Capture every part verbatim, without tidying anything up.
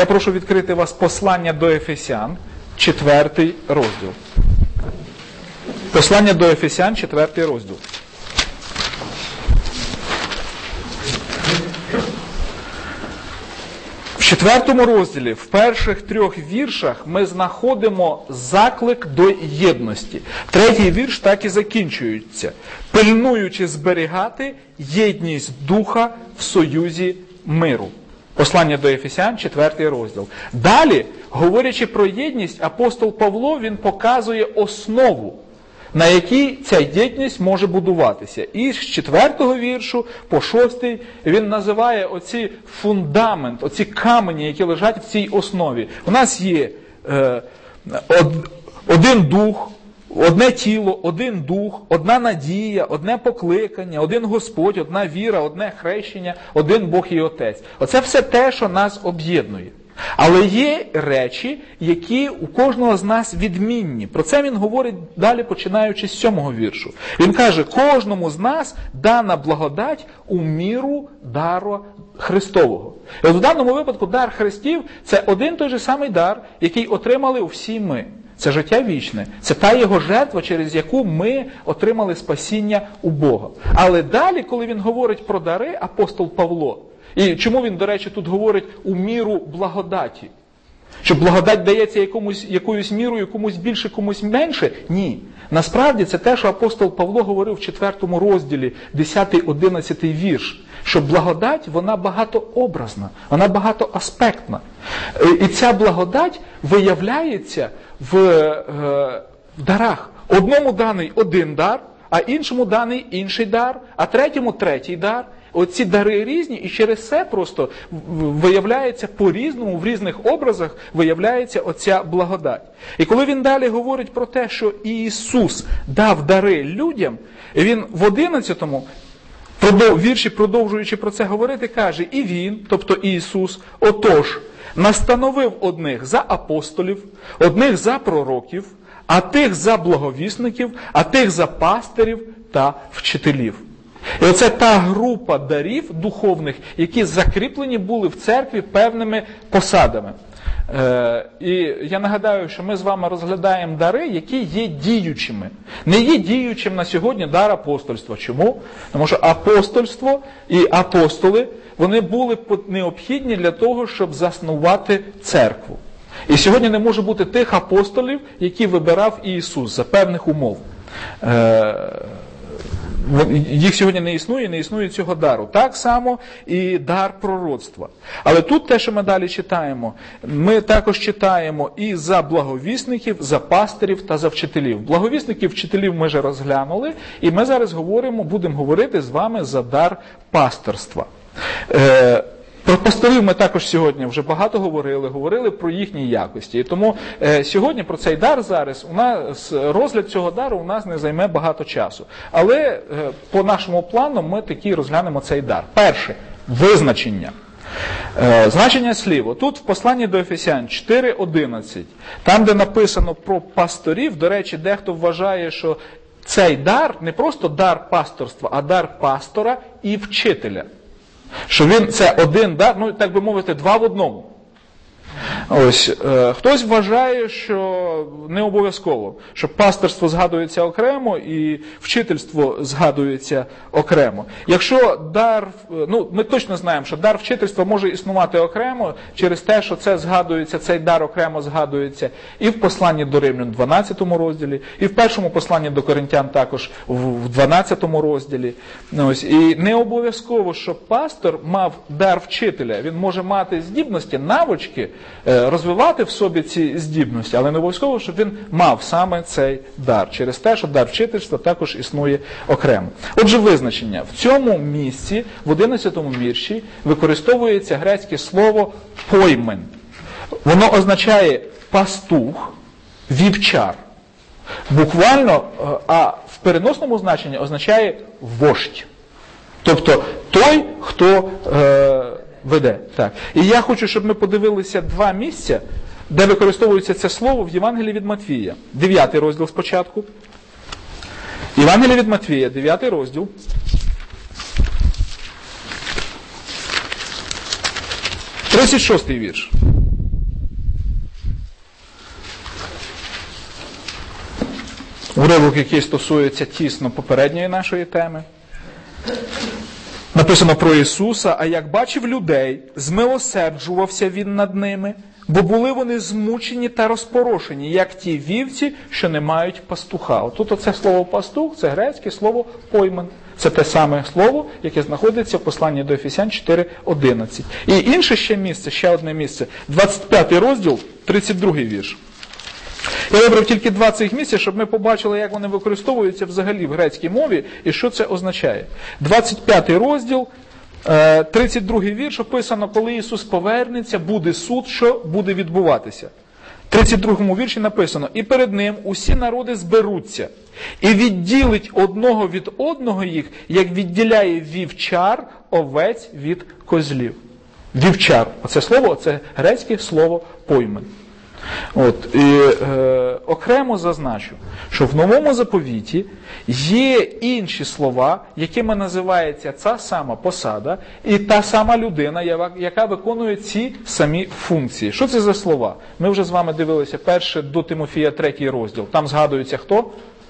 Я прошу відкрити вас послання до Ефесян, четвертий розділ. Послання до Ефесян, четвертий розділ. В четвертому розділі, в перших трьох віршах, ми знаходимо заклик до єдності. Третій вірш так і закінчується. Пильнуючи зберігати єдність духа в союзі миру. Послання до Ефесян, четвертий розділ. Далі, говорячи про єдність, апостол Павло, він показує основу, на якій ця єдність може будуватися. І з четвертого віршу по шостий він називає оці фундамент, оці камені, які лежать в цій основі. У нас є е, од, один дух, одне тіло, один дух, одна надія, одне покликання, один Господь, одна віра, одне хрещення, один Бог і Отець. Оце все те, що нас об'єднує. Але є речі, які у кожного з нас відмінні. Про це він говорить далі, починаючи з сьомого віршу. Він каже, кожному з нас дана благодать у міру дару Христового. І от в даному випадку дар Христів – це один той же самий дар, який отримали всі ми. Це життя вічне. Це та його жертва, через яку ми отримали спасіння у Бога. Але далі, коли він говорить про дари, апостол Павло, і чому він, до речі, тут говорить у міру благодаті? Що благодать дається якомусь, якоюсь мірою, комусь більше, комусь менше? Ні. Насправді це те, що апостол Павло говорив в четвертому розділі, десятий-одинадцятий вірш. Що благодать, вона багатообразна, вона багатоаспектна. І ця благодать виявляється в, в дарах. Одному даний один дар, а іншому даний інший дар, а третьому третій дар. Оці дари різні, і через це просто виявляється по-різному, в різних образах виявляється оця благодать. І коли він далі говорить про те, що Ісус дав дари людям, він в одинадцятому вірші, продовжуючи про це говорити, каже, і Він, тобто Ісус, отож, настановив одних за апостолів, одних за пророків, а тих за благовісників, а тих за пастирів та вчителів. І оце та група дарів духовних, які закріплені були в церкві певними посадами. Е, і я нагадаю, що ми з вами розглядаємо дари, які є діючими. Не є діючим на сьогодні дар апостольства. Чому? Тому що апостольство і апостоли, вони були необхідні для того, щоб заснувати церкву. І сьогодні не може бути тих апостолів, які вибирав Ісус за певних умов. Е, Їх сьогодні не існує, не існує цього дару. Так само і дар пророцтва. Але тут те, що ми далі читаємо, ми також читаємо і за благовісників, за пастирів та за вчителів. Благовісників, вчителів ми вже розглянули, і ми зараз говоримо, будемо говорити з вами за дар пасторства. Е, Про пасторів ми також сьогодні вже багато говорили, говорили про їхні якості. І тому е, сьогодні про цей дар зараз, у нас розгляд цього дару у нас не займе багато часу. Але е, по нашому плану ми таки розглянемо цей дар. Перше – визначення. Е, значення слів. Тут в посланні до Ефесян чотири одинадцять, там де написано про пасторів, до речі, дехто вважає, що цей дар не просто дар пасторства, а дар пастора і вчителя. Що він, це один дар, ну, так би мовити, два в одному. Ось, е, хтось вважає, що не обов'язково, що пасторство згадується окремо і вчительство згадується окремо. Якщо дар, ну, ми точно знаємо, що дар вчительства може існувати окремо через те, що це згадується, цей дар окремо згадується і в посланні до Римлян в дванадцятому розділі, і в першому посланні до Коринтян також в дванадцятому розділі. Ось, і не обов'язково, що пастор мав дар вчителя. Він може мати здібності, навички, розвивати в собі ці здібності, але не обов'язково, щоб він мав саме цей дар. Через те, що дар вчительства також існує окремо. Отже, визначення. В цьому місці, в одинадцятому вірші, використовується грецьке слово «поймен». Воно означає пастух, вівчар. Буквально, а в переносному значенні означає вождь. Тобто той, хто е, веде. Так. І я хочу, щоб ми подивилися два місця, де використовується це слово в Євангелії від Матвія. Дев'ятий розділ спочатку. Євангеліє від Матвія, дев'ятий розділ. тридцять шостий вірш. уривок, який стосується тісно попередньої нашої теми. Написано про Ісуса: «А як бачив людей, змилосерджувався Він над ними, бо були вони змучені та розпорошені, як ті вівці, що не мають пастуха». Тут оце слово «пастух» – це грецьке слово «поймен». Це те саме слово, яке знаходиться в посланні до Ефесян чотири одинадцять. І інше ще місце, ще одне місце, двадцять п'ятий розділ, тридцять другий вірш. Я вибрав тільки два цих місця, щоб ми побачили, як вони використовуються взагалі в грецькій мові і що це означає. двадцять п'ятий розділ, тридцять другий вірш описано, коли Ісус повернеться, буде суд, що буде відбуватися. В тридцять другому вірші написано: «І перед ним усі народи зберуться, і відділить одного від одного їх, як відділяє вівчар овець від козлів». Вівчар. Оце слово, це грецьке слово «поймен». От, і, е, окремо зазначу, що в Новому Заповіті є інші слова, якими називається ця сама посада і та сама людина, яка виконує ці самі функції. Що це за слова? Ми вже з вами дивилися перше до Тимофія третій розділ. Там згадується хто?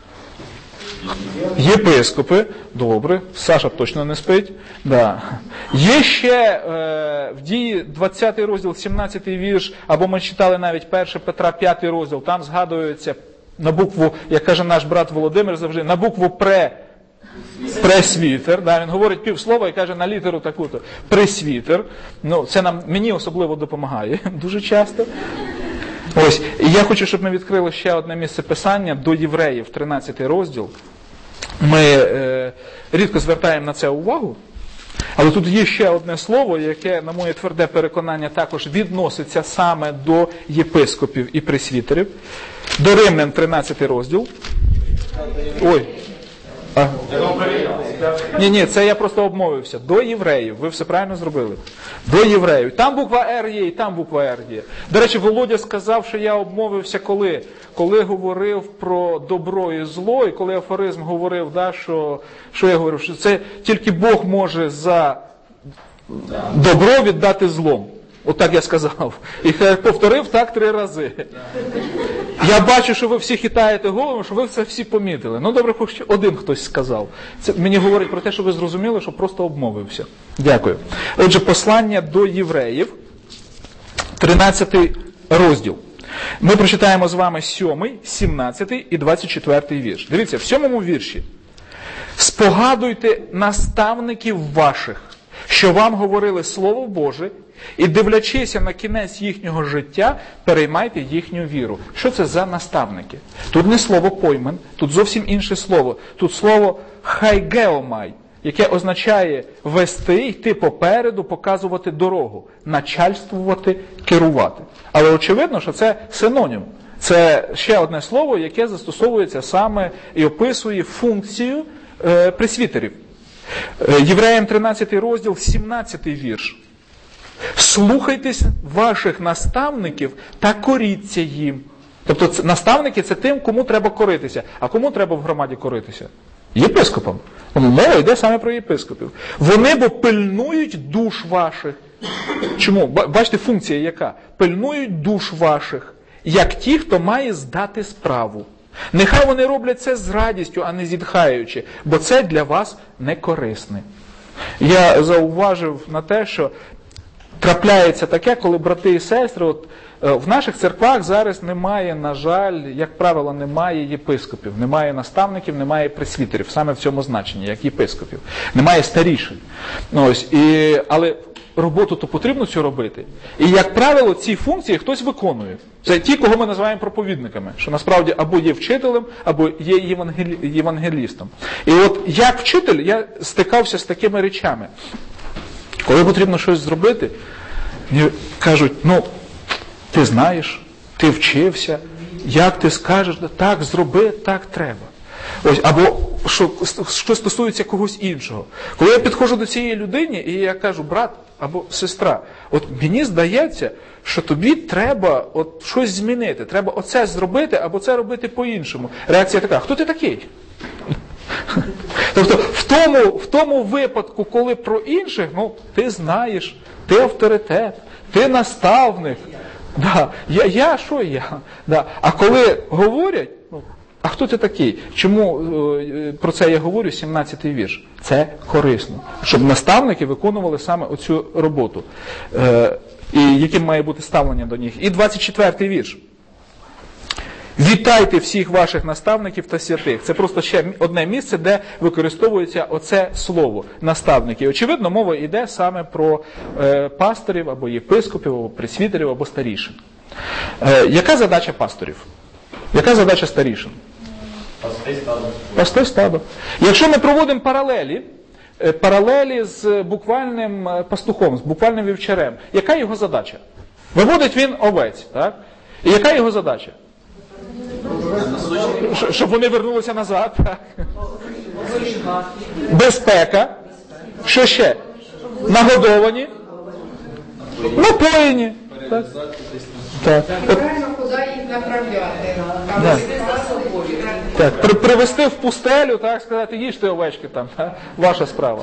Єпископи. Добре, Саша точно не спить. Да. Є ще е, в Дії двадцятий розділ, сімнадцятий вірш, або ми читали навіть перше Петра п'ятий розділ, там згадується на букву, як каже наш брат Володимир завжди, на букву пре, пресвітер. Да, він говорить півслова і каже на літеру таку-то пресвітер. Ну, це нам, мені особливо допомагає дуже часто. Ось, і я хочу, щоб ми відкрили ще одне місце Писання до Євреїв, тринадцятий розділ. Ми е, рідко звертаємо на це увагу, але тут є ще одне слово, яке, на моє тверде переконання, також відноситься саме до єпископів і пресвітерів. До Римлян, тринадцятий розділ. Ой. А. Ні, ні, це я просто обмовився. До євреїв. Ви все правильно зробили. До євреїв. Там буква Р є, і там буква Р є. До речі, Володя сказав, що я обмовився коли? Коли говорив про добро і зло, і коли афоризм говорив, да, що, що я говорив, що це тільки Бог може за добро віддати злом. Отак я сказав. І повторив так три рази. Я бачу, що ви всі хитаєте голову, що ви це всі помітили. Ну, добре, хоч один хтось сказав. Це мені говорить про те, що ви зрозуміли, що просто обмовився. Дякую. Отже, послання до євреїв, тринадцятий розділ. Ми прочитаємо з вами сьомий, сімнадцятий і двадцять четвертий вірш. Дивіться, в сьомому вірші. «Спогадуйте наставників ваших, що вам говорили Слово Боже, і, дивлячися на кінець їхнього життя, переймайте їхню віру». Що це за наставники? Тут не слово «поймен», тут зовсім інше слово. Тут слово «хайгеомай», яке означає вести, йти попереду, показувати дорогу, начальствувати, керувати. Але очевидно, що це синонім. Це ще одне слово, яке застосовується саме і описує функцію е, пресвітерів. Е, Євреям тринадцятий розділ, сімнадцятий вірш. «Слухайтесь ваших наставників та коріться їм». Тобто це, наставники – це тим, кому треба коритися. А кому треба в громаді коритися? Єпископам. Мова йде саме про єпископів. «Вони бо пильнують душ ваших». Чому? Бачите, функція яка? «Пильнують душ ваших, як ті, хто має здати справу. Нехай вони роблять це з радістю, а не зітхаючи, бо це для вас не корисне». Я зауважив на те, що трапляється таке, коли брати і сестри, от, в наших церквах зараз немає, на жаль, як правило, немає єпископів, немає наставників, немає пресвітерів, саме в цьому значенні, як єпископів. Немає старішин. Ось, і, але роботу то потрібно цю робити. І, як правило, ці функції хтось виконує. Це ті, кого ми називаємо проповідниками, що насправді або є вчителем, або є євангелі... євангелістом. І от як вчитель я стикався з такими речами. Коли потрібно щось зробити, мені кажуть, ну, ти знаєш, ти вчився, як ти скажеш, так, зроби, так треба. Ось, або що, що стосується когось іншого. Коли я підходжу до цієї людини, і я кажу, брат або сестра, от мені здається, що тобі треба от щось змінити, треба оце зробити, або це робити по-іншому. Реакція така, хто ти такий? Тобто в тому, в тому випадку, коли про інших, ну, ти знаєш, ти авторитет, ти наставник. Да. Я, я, що я? Да. А коли говорять, ну, а хто ти такий? Чому е, про це я говорю, сімнадцятий вірш? Це корисно, щоб наставники виконували саме оцю роботу. Е, і яким має бути ставлення до них. І двадцять четвертий вірш. Вітайте всіх ваших наставників та святих. Це просто ще одне місце, де використовується оце слово наставники. Очевидно, мова йде саме про е, пасторів, або єпископів, або пресвітерів, або старішин. Е, яка задача пасторів? Яка задача старішин? Пасти стадо. Пасти стадо. Якщо ми проводимо паралелі, е, паралелі з буквальним пастухом, з буквальним вівчарем, яка його задача? Виводить він овець, так? І яка його задача? Щоб вони вернулися назад. Так. Безпека. Що ще? Нагодовані. Напоєні. Так. Так. Правильно, куди їх направляти. Да. Так. При, привести в пустелю, так сказати, їжте овечки там. Так? Ваша справа.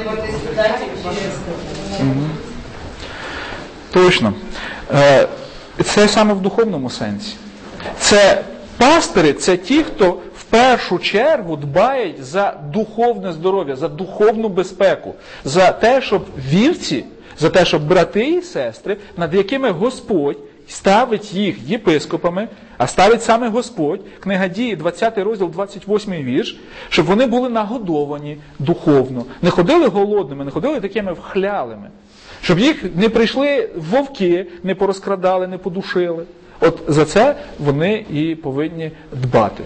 Угу. Точно. Це саме в духовному сенсі. Це пастори – це ті, хто в першу чергу дбають за духовне здоров'я, за духовну безпеку, за те, щоб вівці, за те, щоб брати і сестри, над якими Господь ставить їх єпископами, а ставить саме Господь, книга Дії, двадцятий розділ, двадцять восьмий вірш, щоб вони були нагодовані духовно, не ходили голодними, не ходили такими вхлялими, щоб їх не прийшли вовки, не порозкрадали, не подушили. От за це вони і повинні дбати.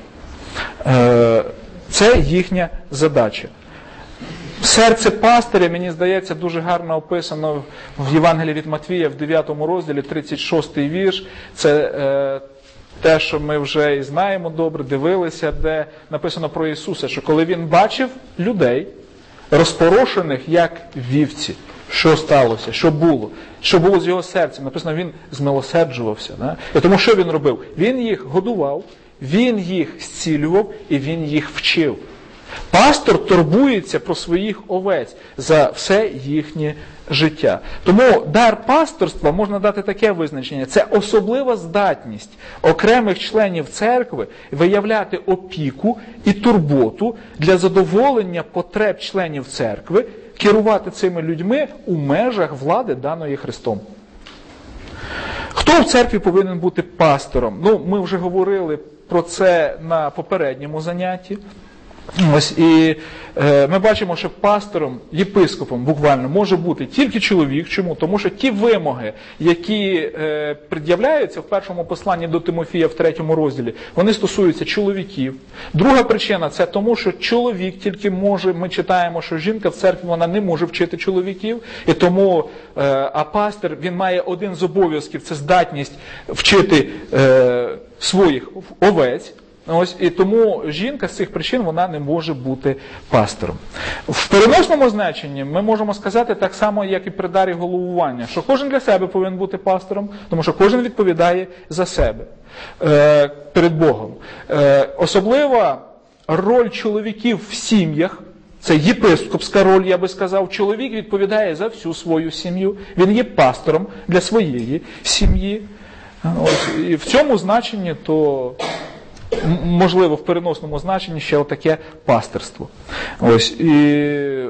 Це їхня задача. Серце пастиря, мені здається, дуже гарно описано в Євангелії від Матвія в дев'ятому розділі, тридцять шостий вірш. Це е, те, що ми вже і знаємо добре, дивилися, де написано про Ісуса, що коли Він бачив людей, розпорошених як вівці, що сталося, що було, що було з його серцем. Написано, він змилосерджувався. Да? І тому що він робив? Він їх годував, він їх зцілював і він їх вчив. Пастор турбується про своїх овець за все їхнє життя. Тому дар пасторства можна дати таке визначення. Це особлива здатність окремих членів церкви виявляти опіку і турботу для задоволення потреб членів церкви, керувати цими людьми у межах влади, даної Христом. Хто в церкві повинен бути пастором? Ну, ми вже говорили про це на попередньому занятті. Ось, і е, ми бачимо, що пастором, єпископом буквально може бути тільки чоловік. Чому? Тому що ті вимоги, які е, пред'являються в першому посланні до Тимофія в третьому розділі, вони стосуються чоловіків. Друга причина – це тому, що чоловік тільки може, ми читаємо, що жінка в церкві, вона не може вчити чоловіків, і тому, е, а пастор, він має один з обов'язків – це здатність вчити е, своїх овець. Ось, і тому жінка з цих причин вона не може бути пастором. В переносному значенні ми можемо сказати так само, як і при дарі головування, що кожен для себе повинен бути пастором, тому що кожен відповідає за себе е, перед Богом. Е, особлива роль чоловіків в сім'ях, це єпископська роль, я би сказав. Чоловік відповідає за всю свою сім'ю, він є пастором для своєї сім'ї. Ось, і в цьому значенні то... можливо, в переносному значенні ще отаке пастирство. Ось, і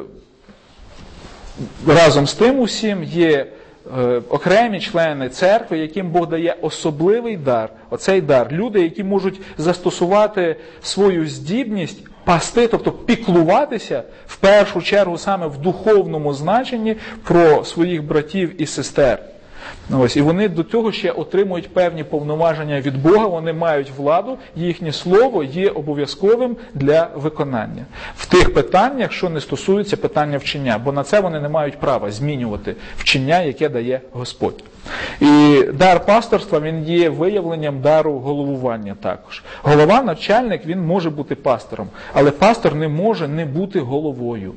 разом з тим усім є е, окремі члени церкви, яким Бог дає особливий дар. Оцей дар. Люди, які можуть застосувати свою здібність пасти, тобто піклуватися, в першу чергу саме в духовному значенні про своїх братів і сестер. Ось, і вони до цього ще отримують певні повноваження від Бога, вони мають владу, їхнє слово є обов'язковим для виконання. В тих питаннях, що не стосуються питання вчення, бо на це вони не мають права змінювати вчення, яке дає Господь. І дар пасторства, він є виявленням дару головування також. Голова, начальник, він може бути пастором, але пастор не може не бути головою.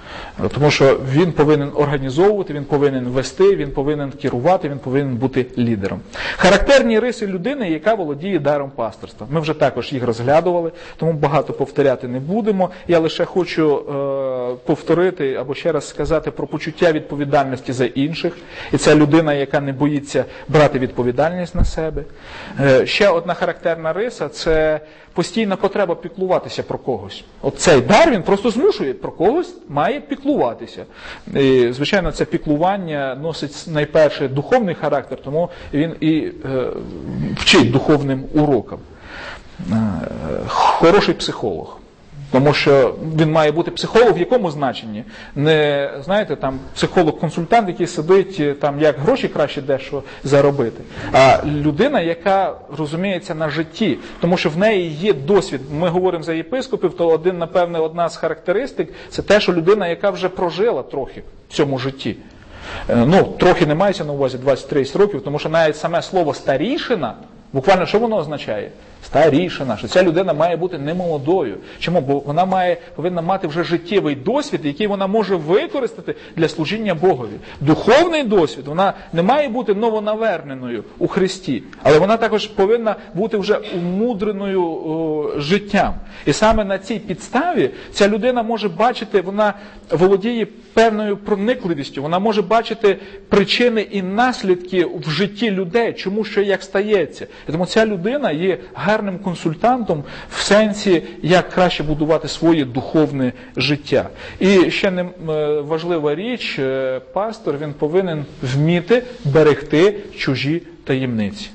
Тому що він повинен організовувати, він повинен вести, він повинен керувати, він повинен бути лідером. Характерні риси людини, яка володіє даром пасторства. Ми вже також їх розглядували, тому багато повторяти не будемо. Я лише хочу е, повторити або ще раз сказати про почуття відповідальності за інших. І це людина, яка не боїться брати відповідальність на себе. Е, ще одна характерна риса – це постійна потреба піклуватися про когось. От цей дар, він просто змушує про когось, має піклуватися. І, звичайно, це піклування носить найперше духовний характер, тому він і е, вчить духовним урокам. Е, хороший психолог. Тому що він має бути психолог в якому значенні? Не, знаєте, там психолог-консультант, який сидить, там, як гроші краще дещо заробити. А людина, яка розуміється на житті, тому що в неї є досвід. Ми говоримо за єпископів, то один, напевне, одна з характеристик – це те, що людина, яка вже прожила трохи в цьому житті. Ну, трохи не мається на увазі двадцять тридцять років, тому що навіть саме слово «старішина», буквально що воно означає? Старішина, що ця людина має бути немолодою. Чому? Бо вона має, повинна мати вже життєвий досвід, який вона може використати для служіння Богові. Духовний досвід, вона не має бути новонаверненою у Христі, але вона також повинна бути вже умудреною о, життям. І саме на цій підставі ця людина може бачити, вона володіє певною проникливістю, вона може бачити причини і наслідки в житті людей, чому що як стається. І тому ця людина є гарним консультантом в сенсі, як краще будувати своє духовне життя. І ще не важлива річ, пастор, він повинен вміти берегти чужі таємниці.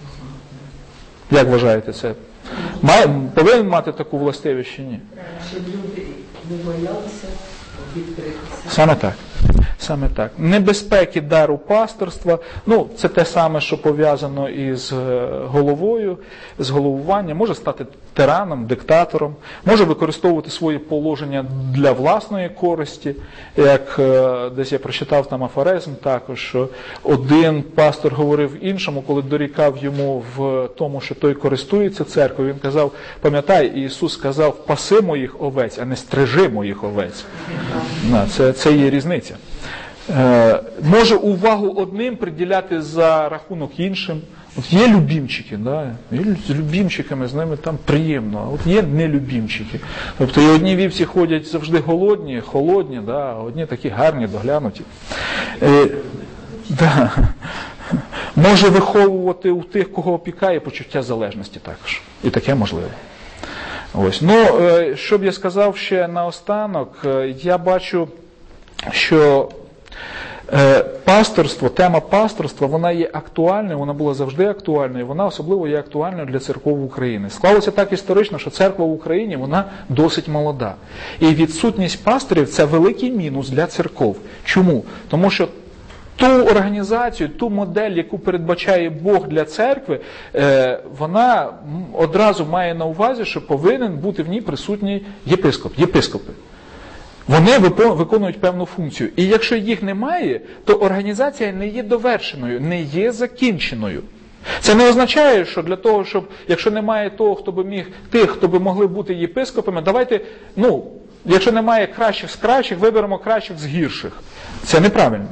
Як вважаєте це? Має, повинен мати таку властивість чи ні? Щоб люди не боялися відкритися. Саме так. Саме так. Небезпеки дару пасторства, ну, це те саме, що пов'язано із головою, з головуванням. Може стати тираном, диктатором, може використовувати свої положення для власної користі. Як е, десь я прочитав там афоризм також, що один пастор говорив іншому, коли дорікав йому в тому, що той користується церквою, він казав, пам'ятай, Ісус сказав, паси моїх овець, а не стрижи моїх овець. На, це, це є різниця. Е, може увагу одним приділяти за рахунок іншим. От є любімчики, да? Є з любімчиками, з ними там приємно, а от є нелюбімчики. Тобто і одні вівці ходять завжди голодні, холодні, да? А одні такі гарні, доглянуті. Е, да. Може виховувати у тих, кого опікає, почуття залежності також. І таке можливо. Ось. Ну, е, що б я сказав ще наостанок, е, я бачу, що е, пасторство, тема пасторства, вона є актуальною, вона була завжди актуальною, вона особливо є актуальною для церков України. Склалося так історично, що церква в Україні, вона досить молода. І відсутність пасторів – це великий мінус для церков. Чому? Тому що ту організацію, ту модель, яку передбачає Бог для церкви, вона одразу має на увазі, що повинен бути в ній присутній єпископ, єпископи. Вони виконують певну функцію. І якщо їх немає, то організація не є довершеною, не є закінченою. Це не означає, що для того, щоб, якщо немає того, хто би міг, тих, хто би могли бути єпископами, давайте, ну, якщо немає кращих з кращих, виберемо кращих з гірших. Це неправильно.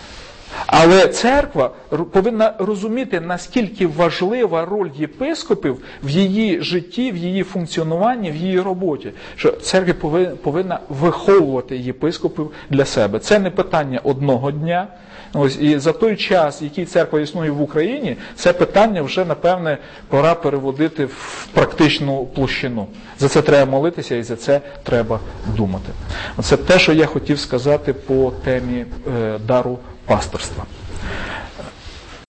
Але церква повинна розуміти, наскільки важлива роль єпископів в її житті, в її функціонуванні, в її роботі. Що церква повинна виховувати єпископів для себе. Це не питання одного дня. Ось, і за той час, який церква існує в Україні, це питання вже, напевне, пора переводити в практичну площину. За це треба молитися і за це треба думати. Це те, що я хотів сказати по темі е, дару пасторства.